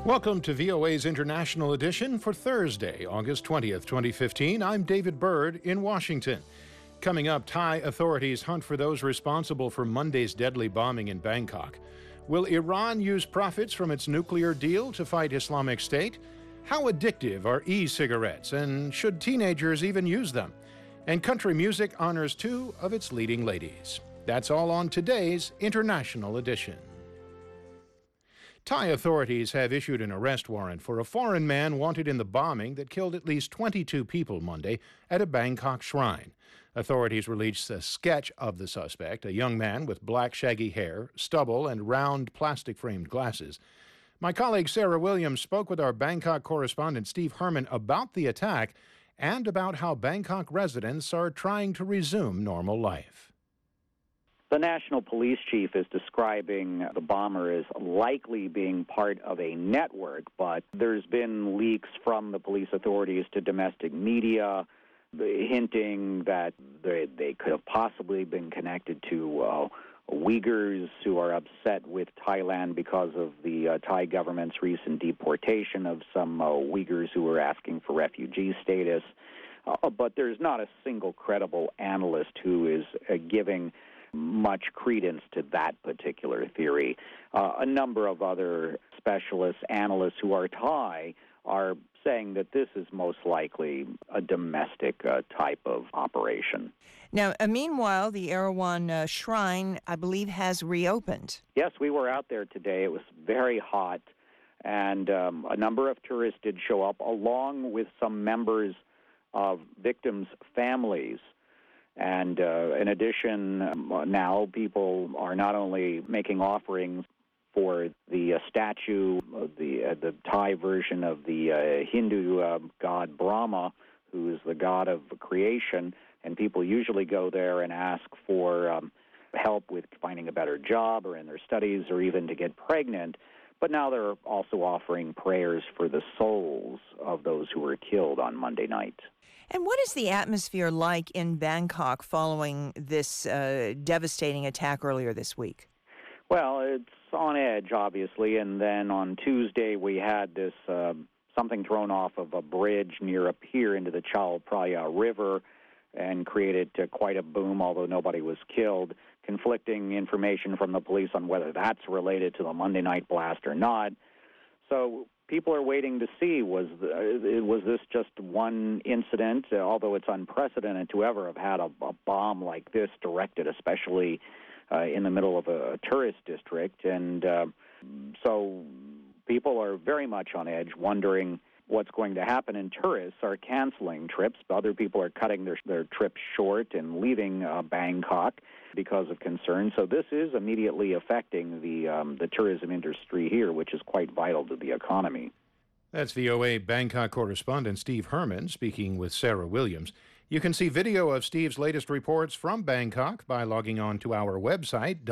Welcome to VOA's International Edition for Thursday, August 20th, 2015. I'm David Byrd in Washington. Coming up, Thai authorities hunt for those responsible for Monday's deadly bombing in Bangkok. Will Iran use profits from its nuclear deal to fight Islamic State? How addictive are e-cigarettes, and should teenagers even use them? And country music honors two of its leading ladies. That's all on today's International Edition. Thai authorities have issued an arrest warrant for a foreign man wanted in the bombing that killed at least 22 people Monday at a Bangkok shrine. Authorities released a sketch of the suspect, a young man with black shaggy hair, stubble, and round plastic-framed glasses. My colleague Sarah Williams spoke with our Bangkok correspondent Steve Herman about the attack and about how Bangkok residents are trying to resume normal life. The National Police Chief is describing the bomber as likely being part of a network, but there's been leaks from the police authorities to domestic media hinting that they could have possibly been connected to Uyghurs who are upset with Thailand because of the Thai government's recent deportation of some Uyghurs who were asking for refugee status. But there's not a single credible analyst who is giving much credence to that particular theory. A number of other specialists, analysts who are Thai, are saying that this is most likely a domestic type of operation. Now, meanwhile, the Erawan Shrine, I believe, has reopened. Yes, we were out there today. It was very hot, and a number of tourists did show up, along with some members of victims' families. And in addition, now people are not only making offerings for the statue, the Thai version of the Hindu god Brahma, who is the god of creation, and people usually go there and ask for help with finding a better job or in their studies or even to get pregnant. But now they're also offering prayers for the souls of those who were killed on Monday night. And what is the atmosphere like in Bangkok following this devastating attack earlier this week? Well, it's on edge, obviously, and then on Tuesday we had this something thrown off of a bridge near a pier into the Chao Phraya River and created quite a boom, although nobody was killed. Conflicting information from the police on whether that's related to the Monday night blast or not. So people are waiting to see, was this just one incident, although it's unprecedented to ever have had a bomb like this directed, especially in the middle of a tourist district. And so people are very much on edge, wondering what's going to happen, and tourists are canceling trips. Other people are cutting their trips short and leaving Bangkok because of concern. So this is immediately affecting the tourism industry here, which is quite vital to the economy. That's VOA Bangkok correspondent Steve Herman speaking with Sarah Williams. You can see video of Steve's latest reports from Bangkok by logging on to our website,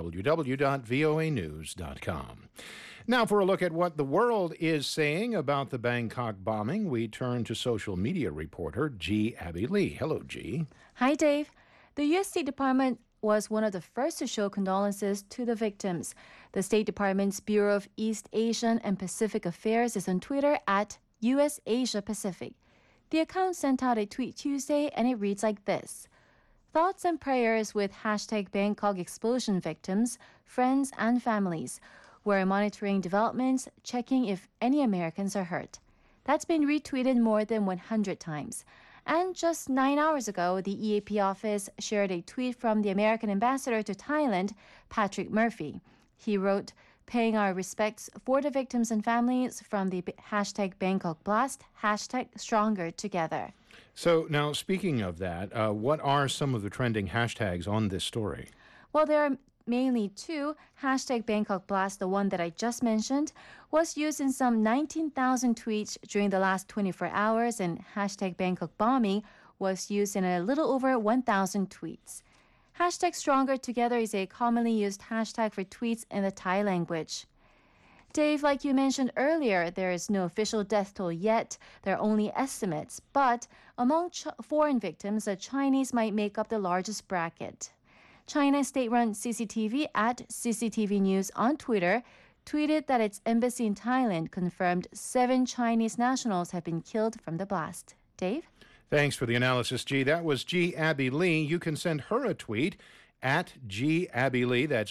www.voanews.com. Now, for a look at what the world is saying about the Bangkok bombing, we turn to social media reporter G. Abby Lee. Hello, G. Hi, Dave. The U.S. State Department was one of the first to show condolences to the victims. The State Department's Bureau of East Asian and Pacific Affairs is on Twitter at US Asia Pacific. The account sent out a tweet Tuesday, and it reads like this: "Thoughts and prayers with hashtag Bangkok explosion victims, friends, and families. We're monitoring developments, checking if any Americans are hurt." That's been retweeted more than 100 times. And just 9 hours ago, the EAP office shared a tweet from the American ambassador to Thailand, Patrick Murphy. He wrote, "Paying our respects for the victims and families from the hashtag Bangkok blast, hashtag stronger together." So now, speaking of that, what are some of the trending hashtags on this story? Well, there are mainly two. Hashtag Bangkok blast, the one that I just mentioned, was used in some 19,000 tweets during the last 24 hours, and hashtag Bangkok bombing was used in a little over 1,000 tweets. Hashtag Stronger Together is a commonly used hashtag for tweets in the Thai language. Dave, like you mentioned earlier, there is no official death toll yet. There are only estimates. But among foreign victims, the Chinese might make up the largest bracket. China's state-run CCTV at CCTV News on Twitter tweeted that its embassy in Thailand confirmed 7 Chinese nationals have been killed from the blast. Dave? Thanks for the analysis, G. That was G. Abby Lee. You can send her a tweet at G. Abby Lee. That's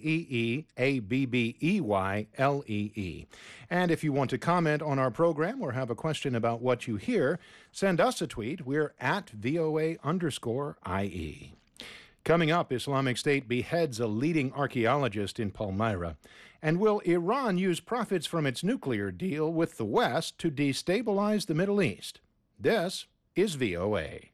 JeeAbbeylee. And if you want to comment on our program or have a question about what you hear, send us a tweet. We're at VOA_IE. Coming up, Islamic State beheads a leading archaeologist in Palmyra. And will Iran use profits from its nuclear deal with the West to destabilize the Middle East? This is VOA.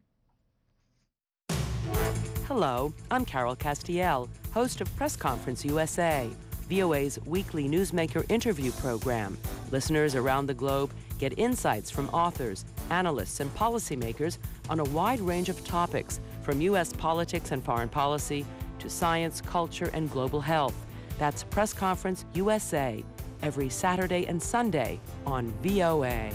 Hello, I'm Carol Castiel, host of Press Conference USA, VOA's weekly newsmaker interview program. Listeners around the globe get insights from authors, analysts, and policymakers on a wide range of topics, from U.S. politics and foreign policy to science, culture, and global health. That's Press Conference USA, every Saturday and Sunday on VOA.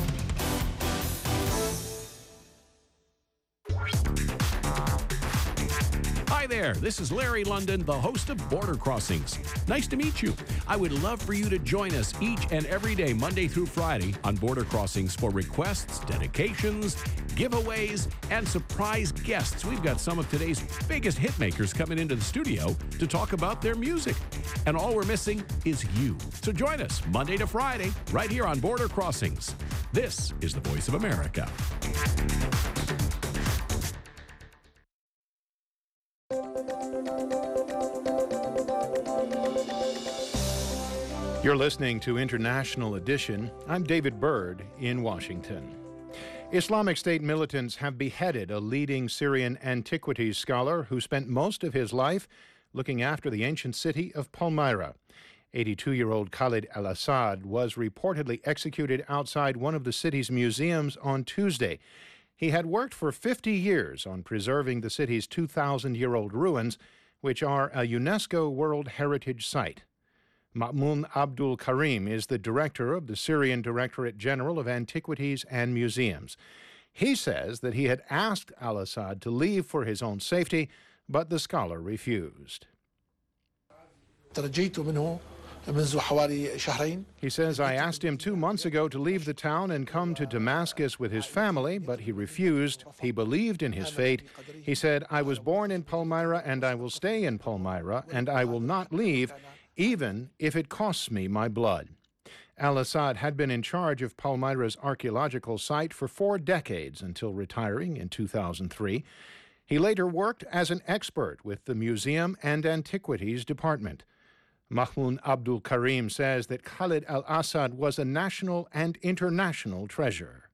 Hi there, this is Larry London, the host of Border Crossings. Nice to meet you. I would love for you to join us each and every day, Monday through Friday, on Border Crossings for requests, dedications, giveaways, and surprise guests. We've got some of today's biggest hit makers coming into the studio to talk about their music. And all we're missing is you. So join us Monday to Friday, right here on Border Crossings. This is the Voice of America. You're listening to International Edition. I'm David Byrd in Washington. Islamic State militants have beheaded a leading Syrian antiquities scholar who spent most of his life looking after the ancient city of Palmyra. 82-year-old Khalid al-Assad was reportedly executed outside one of the city's museums on Tuesday. He had worked for 50 years on preserving the city's 2,000-year-old ruins, which are a UNESCO World Heritage Site. Ma'mun Abdul Karim is the director of the Syrian Directorate General of Antiquities and Museums. He says that he had asked al-Assad to leave for his own safety, but the scholar refused. He says, I asked him 2 months ago to leave the town and come to Damascus with his family, but he refused. He believed in his fate. He said, I was born in Palmyra and I will stay in Palmyra and I will not leave, even if it costs me my blood. Al-Assad had been in charge of Palmyra's archaeological site for 4 decades until retiring in 2003. He later worked as an expert with the Museum and Antiquities Department. Ma'mun Abdul Karim says that Khalid al-Assad was a national and international treasure.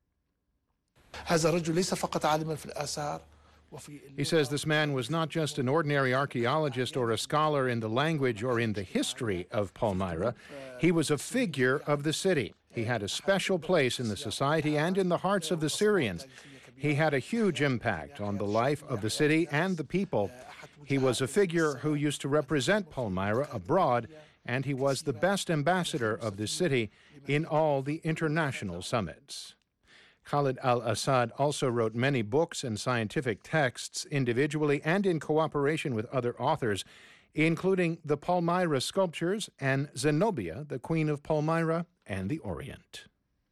He says this man was not just an ordinary archaeologist or a scholar in the language or in the history of Palmyra. He was a figure of the city. He had a special place in the society and in the hearts of the Syrians. He had a huge impact on the life of the city and the people. He was a figure who used to represent Palmyra abroad, and he was the best ambassador of the city in all the international summits. Khalid al-Assad also wrote many books and scientific texts individually and in cooperation with other authors, including the Palmyra Sculptures and Zenobia, the Queen of Palmyra and the Orient.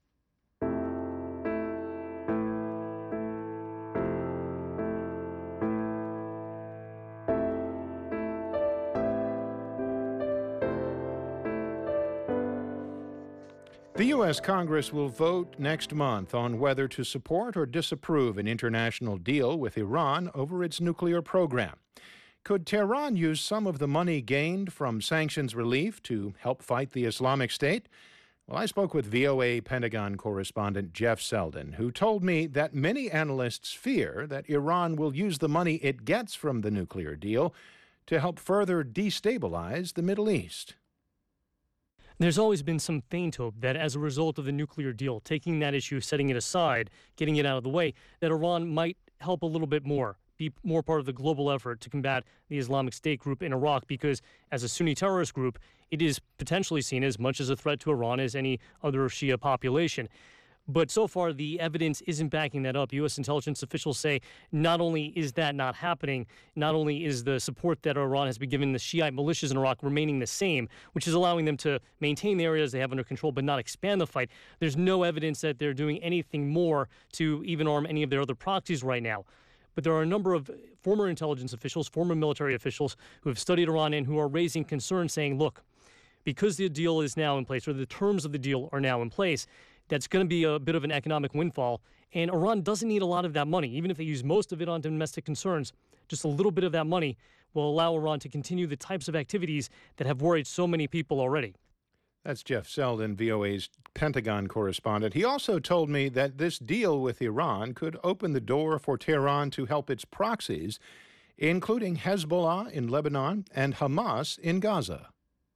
The U.S. Congress will vote next month on whether to support or disapprove an international deal with Iran over its nuclear program. Could Tehran use some of the money gained from sanctions relief to help fight the Islamic State? Well, I spoke with VOA Pentagon correspondent Jeff Selden, who told me that many analysts fear that Iran will use the money it gets from the nuclear deal to help further destabilize the Middle East. There's always been some faint hope that as a result of the nuclear deal, taking that issue, setting it aside, getting it out of the way, that Iran might help a little bit more, be more part of the global effort to combat the Islamic State group in Iraq, because as a Sunni terrorist group, it is potentially seen as much as a threat to Iran as any other Shia population. But so far, the evidence isn't backing that up. U.S. intelligence officials say not only is that not happening, not only is the support that Iran has been giving the Shiite militias in Iraq remaining the same, which is allowing them to maintain the areas they have under control but not expand the fight, there's no evidence that they're doing anything more to even arm any of their other proxies right now. But there are a number of former intelligence officials, former military officials who have studied Iran and who are raising concerns saying, look, because the deal is now in place, or the terms of the deal are now in place, that's going to be a bit of an economic windfall. And Iran doesn't need a lot of that money. Even if they use most of it on domestic concerns, just a little bit of that money will allow Iran to continue the types of activities that have worried so many people already. That's Jeff Selden, VOA's Pentagon correspondent. He also told me that this deal with Iran could open the door for Tehran to help its proxies, including Hezbollah in Lebanon and Hamas in Gaza.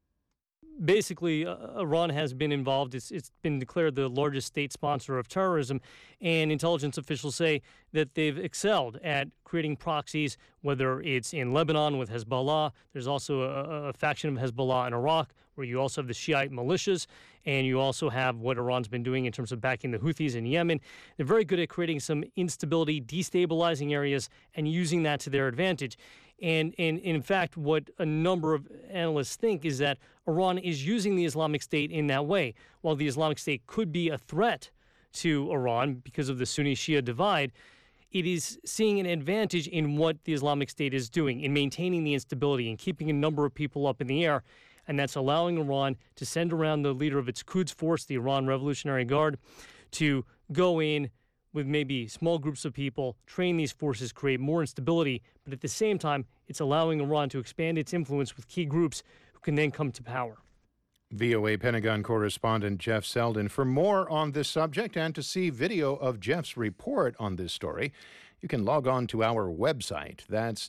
Basically, Iran has been involved. It's been declared the largest state sponsor of terrorism, and intelligence officials say that they've excelled at creating proxies, whether it's in Lebanon with Hezbollah. There's also a faction of Hezbollah in Iraq, where you also have the Shiite militias, and you also have what Iran's been doing in terms of backing the Houthis in Yemen. They're very good at creating some instability, destabilizing areas, and using that to their advantage. And in fact, what a number of analysts think is that Iran is using the Islamic State in that way. While the Islamic State could be a threat to Iran because of the Sunni-Shia divide, it is seeing an advantage in what the Islamic State is doing, in maintaining the instability and keeping a number of people up in the air. And that's allowing Iran to send around the leader of its Quds force, the Iran Revolutionary Guard, to go in with maybe small groups of people, train these forces, create more instability, but at the same time, it's allowing Iran to expand its influence with key groups who can then come to power. VOA Pentagon correspondent Jeff Selden. For more on this subject and to see video of Jeff's report on this story, you can log on to our website. That's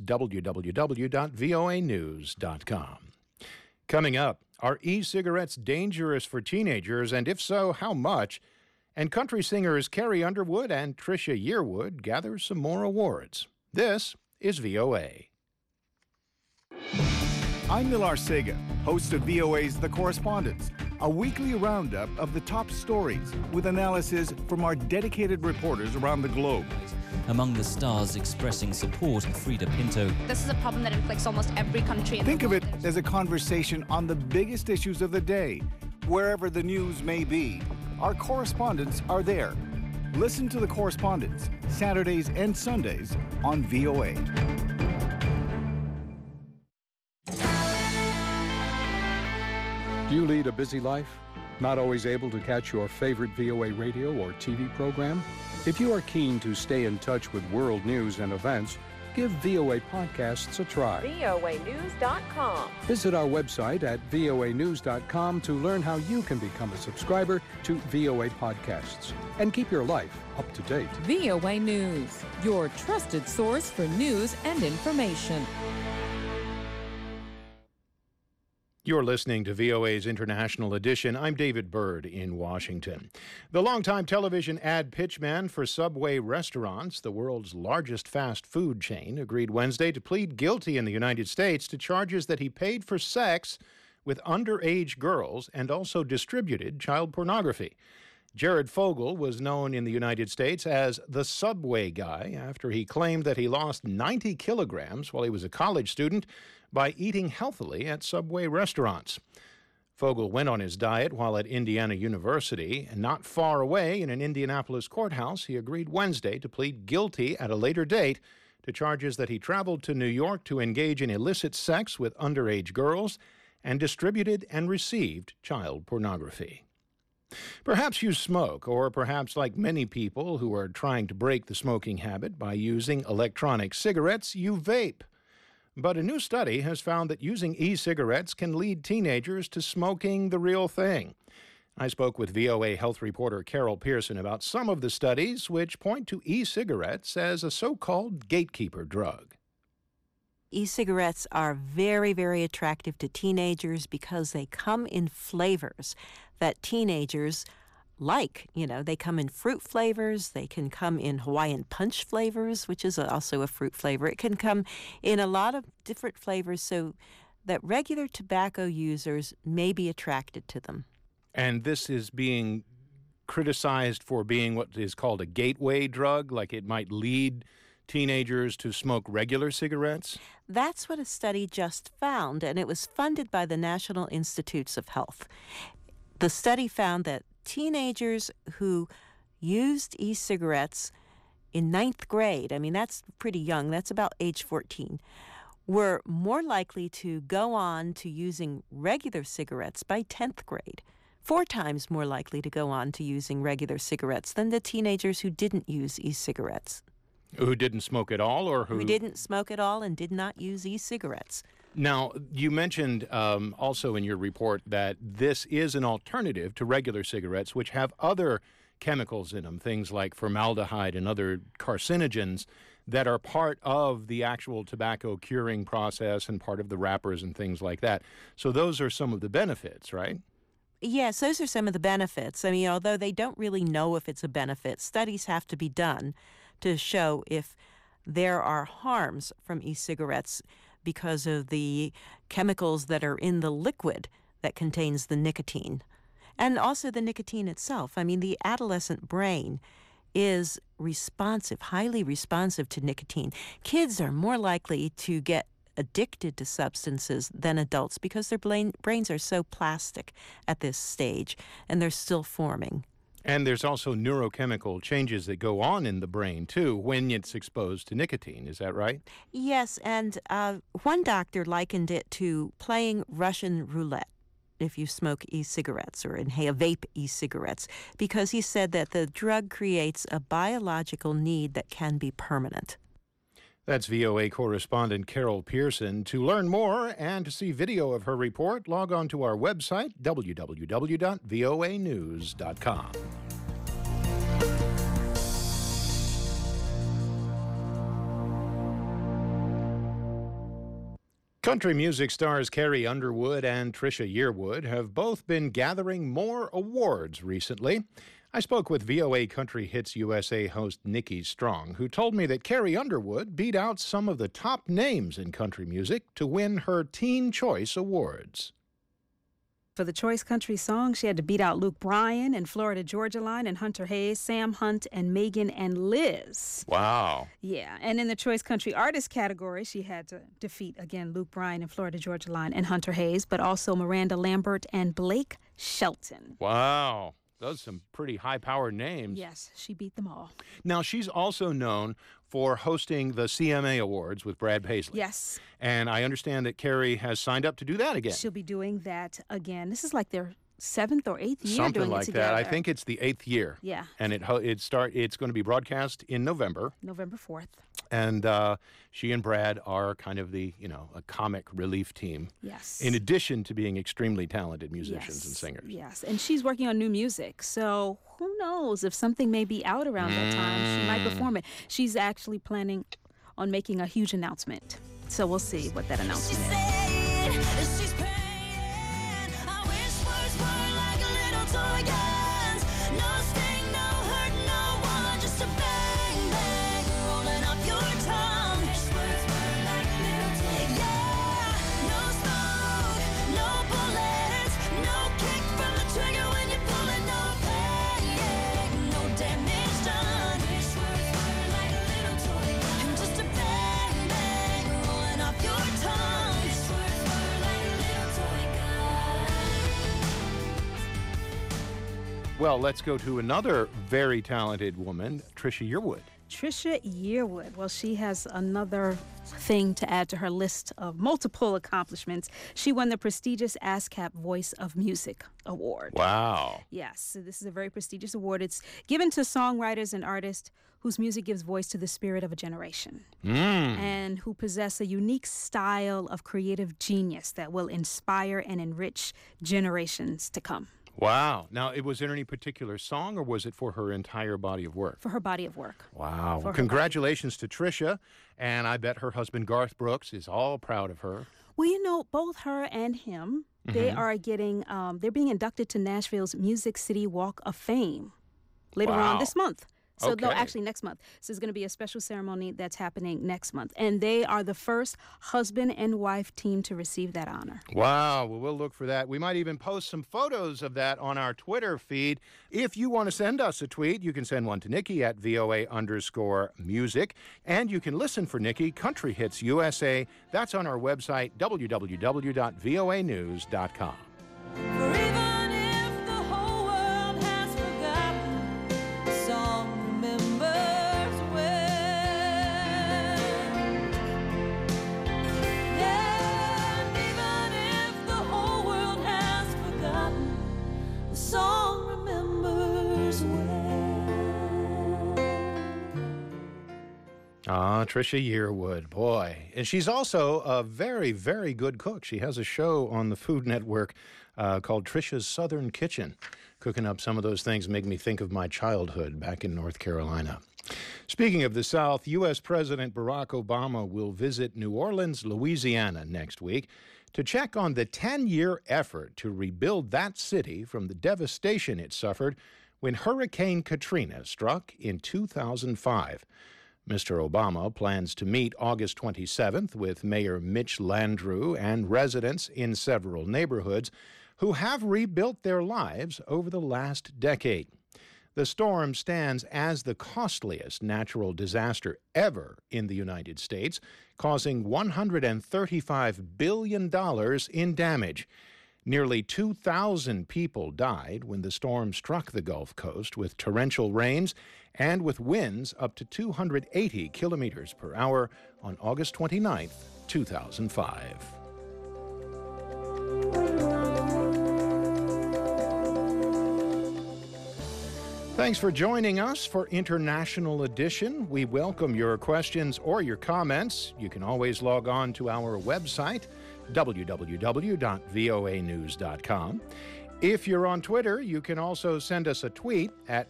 www.voanews.com. Coming up, are e-cigarettes dangerous for teenagers, and if so, how much? And country singers Carrie Underwood and Trisha Yearwood gather some more awards. This is VOA. I'm Millar Sega, host of VOA's The Correspondents, a weekly roundup of the top stories with analysis from our dedicated reporters around the globe. Among the stars expressing support, Frida Pinto. This is a problem that inflicts almost every country in the world. Think of it as a conversation on the biggest issues of the day, wherever the news may be. Our correspondents are there. Listen to The Correspondents, Saturdays and Sundays on VOA. Do you lead a busy life? Not always able to catch your favorite VOA radio or TV program? If you are keen to stay in touch with world news and events, give VOA Podcasts a try. voanews.com. Visit our website at voanews.com to learn how you can become a subscriber to VOA Podcasts and keep your life up to date. VOA News, your trusted source for news and information. You're listening to VOA's International Edition. I'm David Byrd in Washington. The longtime television ad pitchman for Subway Restaurants, the world's largest fast food chain, agreed Wednesday to plead guilty in the United States to charges that he paid for sex with underage girls and also distributed child pornography. Jared Fogle was known in the United States as the Subway Guy after he claimed that he lost 90 kilograms while he was a college student by eating healthily at Subway restaurants. Fogle went on his diet while at Indiana University, and not far away in an Indianapolis courthouse, he agreed Wednesday to plead guilty at a later date to charges that he traveled to New York to engage in illicit sex with underage girls and distributed and received child pornography. Perhaps you smoke, or perhaps like many people who are trying to break the smoking habit by using electronic cigarettes, you vape. But a new study has found that using e-cigarettes can lead teenagers to smoking the real thing. I spoke with VOA health reporter Carol Pearson about some of the studies which point to e-cigarettes as a so-called gatekeeper drug. E-cigarettes are very, very attractive to teenagers because they come in flavors that teenagers like. You know, they come in fruit flavors. They can come in Hawaiian punch flavors, which is also a fruit flavor. It can come in a lot of different flavors so that regular tobacco users may be attracted to them. And this is being criticized for being what is called a gateway drug, like it might lead teenagers to smoke regular cigarettes? That's what a study just found, and it was funded by the National Institutes of Health. The study found that teenagers who used e-cigarettes in 9th grade, I mean, that's pretty young, that's about age 14, were more likely to go on to using regular cigarettes by 10th grade. 4 times more likely to go on to using regular cigarettes than the teenagers who didn't use e-cigarettes. Who didn't smoke at all, or who didn't smoke at all and did not use e-cigarettes. Now, you mentioned also in your report that this is an alternative to regular cigarettes, which have other chemicals in them, things like formaldehyde and other carcinogens that are part of the actual tobacco curing process and part of the wrappers and things like that. So those are some of the benefits, right? Yes, those are some of the benefits. I mean, although they don't really know if it's a benefit, studies have to be done to show if there are harms from e-cigarettes because of the chemicals that are in the liquid that contains the nicotine. And also the nicotine itself. I mean, the adolescent brain is responsive, highly responsive to nicotine. Kids are more likely to get addicted to substances than adults because their brains are so plastic at this stage, and they're still forming. And there's also neurochemical changes that go on in the brain, too, when it's exposed to nicotine. Is that right? Yes, and one doctor likened it to playing Russian roulette if you smoke e-cigarettes or vape e-cigarettes, because he said that the drug creates a biological need that can be permanent. That's VOA correspondent Carol Pearson. To learn more and to see video of her report, log on to our website, www.voanews.com. Country music stars Carrie Underwood and Trisha Yearwood have both been gathering more awards recently. I spoke with VOA Country Hits USA host Nikki Strong, who told me that Carrie Underwood beat out some of the top names in country music to win her Teen Choice Awards. For the Choice Country Song, she had to beat out Luke Bryan and Florida Georgia Line and Hunter Hayes, Sam Hunt, and Megan and Liz. Wow. Yeah, and in the Choice Country Artist category, she had to defeat, again, Luke Bryan and Florida Georgia Line and Hunter Hayes, but also Miranda Lambert and Blake Shelton. Wow. Those are some pretty high-powered names. Yes, she beat them all. Now, she's also known for hosting the CMA Awards with Brad Paisley. Yes. And I understand that Carrie has signed up to do that again. She'll be doing that again. This is like their 7th or 8th year Something doing like it together. that. I think it's the 8th year. Yeah. And it's going to be broadcast in November. November 4th. And she and Brad are kind of the, a comic relief team. Yes. In addition to being extremely talented musicians and singers. Yes. And she's working on new music. So who knows if something may be out around that time. She might perform it. She's actually planning on making a huge announcement. So we'll see what that announcement is. Well, let's go to another very talented woman, Trisha Yearwood. Trisha Yearwood. Well, she has another thing to add to her list of multiple accomplishments. She won the prestigious ASCAP Voice of Music Award. Wow. Yes, so this is a very prestigious award. It's given to songwriters and artists whose music gives voice to the spirit of a generation and who possess a unique style of creative genius that will inspire and enrich generations to come. Wow. Now, was there any particular song, or was it for her entire body of work? For her body of work. Wow. Well, congratulations to Trisha, and I bet her husband Garth Brooks is all proud of her. Well, both her and him, they are getting, they're being inducted to Nashville's Music City Walk of Fame later on this month. So no, actually next month. So there's going to be a special ceremony that's happening next month. And they are the first husband and wife team to receive that honor. Wow. Well, we'll look for that. We might even post some photos of that on our Twitter feed. If you want to send us a tweet, you can send one to Nikki at VOA_music. And you can listen for Nikki, Country Hits USA. That's on our website, www.voanews.com. Trisha Yearwood, boy. And she's also a very, very good cook. She has a show on the Food Network called Trisha's Southern Kitchen. Cooking up some of those things make me think of my childhood back in North Carolina. Speaking of the South, U.S. President Barack Obama will visit New Orleans, Louisiana next week to check on the 10-year effort to rebuild that city from the devastation it suffered when Hurricane Katrina struck in 2005. Mr. Obama plans to meet August 27th with Mayor Mitch Landrieu and residents in several neighborhoods who have rebuilt their lives over the last decade. The storm stands as the costliest natural disaster ever in the United States, causing $135 billion in damage. Nearly 2,000 people died when the storm struck the Gulf Coast with torrential rains and with winds up to 280 kilometers per hour on August 29, 2005. Thanks for joining us for International Edition. We welcome your questions or your comments. You can always log on to our website, www.voanews.com. If you're on Twitter, you can also send us a tweet at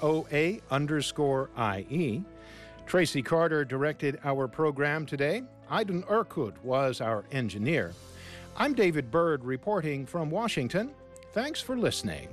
VOA_IE. Tracy Carter directed our program today. Aydin Erkut was our engineer. I'm David Byrd reporting from Washington. Thanks for listening.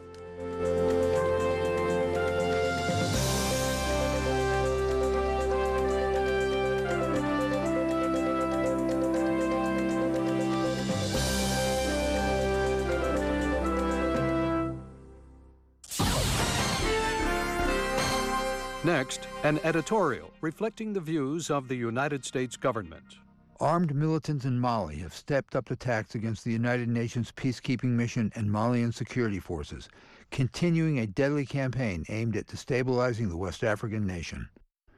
Next, an editorial reflecting the views of the United States government. Armed militants in Mali have stepped up attacks against the United Nations peacekeeping mission and Malian security forces, continuing a deadly campaign aimed at destabilizing the West African nation.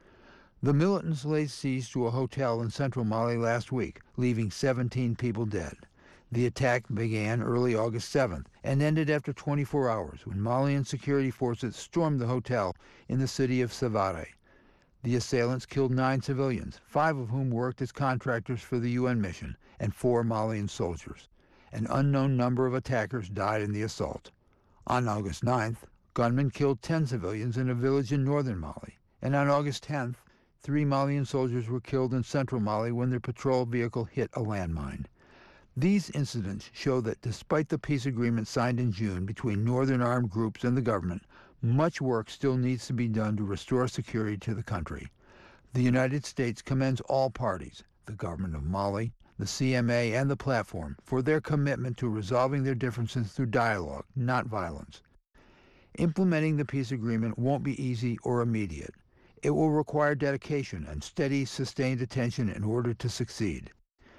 The militants laid siege to a hotel in central Mali last week, leaving 17 people dead. The attack began early August 7th and ended after 24 hours when Malian security forces stormed the hotel in the city of Sévaré. The assailants killed 9 civilians, 5 of whom worked as contractors for the UN mission, and 4 Malian soldiers. An unknown number of attackers died in the assault. On August 9th, gunmen killed 10 civilians in a village in northern Mali. And on August 10th, 3 Malian soldiers were killed in central Mali when their patrol vehicle hit a landmine. These incidents show that despite the peace agreement signed in June between northern armed groups and the government, much work still needs to be done to restore security to the country. The United States commends all parties, the government of Mali, the CMA, and the platform, for their commitment to resolving their differences through dialogue, not violence. Implementing the peace agreement won't be easy or immediate. It will require dedication and steady, sustained attention in order to succeed.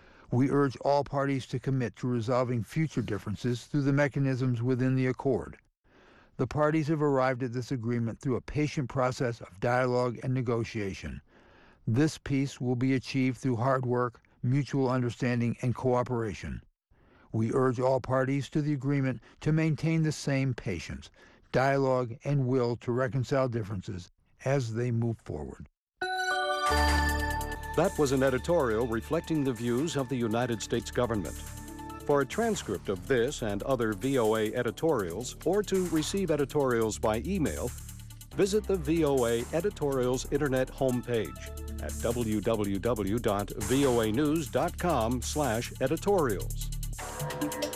We urge all parties to commit to resolving future differences through the mechanisms within the accord. The parties have arrived at this agreement through a patient process of dialogue and negotiation. This peace will be achieved through hard work, mutual understanding, and cooperation. We urge all parties to the agreement to maintain the same patience, dialogue, and will to reconcile differences as they move forward. That was an editorial reflecting the views of the United States government. For a transcript of this and other VOA editorials, or to receive editorials by email, visit the VOA Editorials Internet homepage at www.voanews.com/editorials.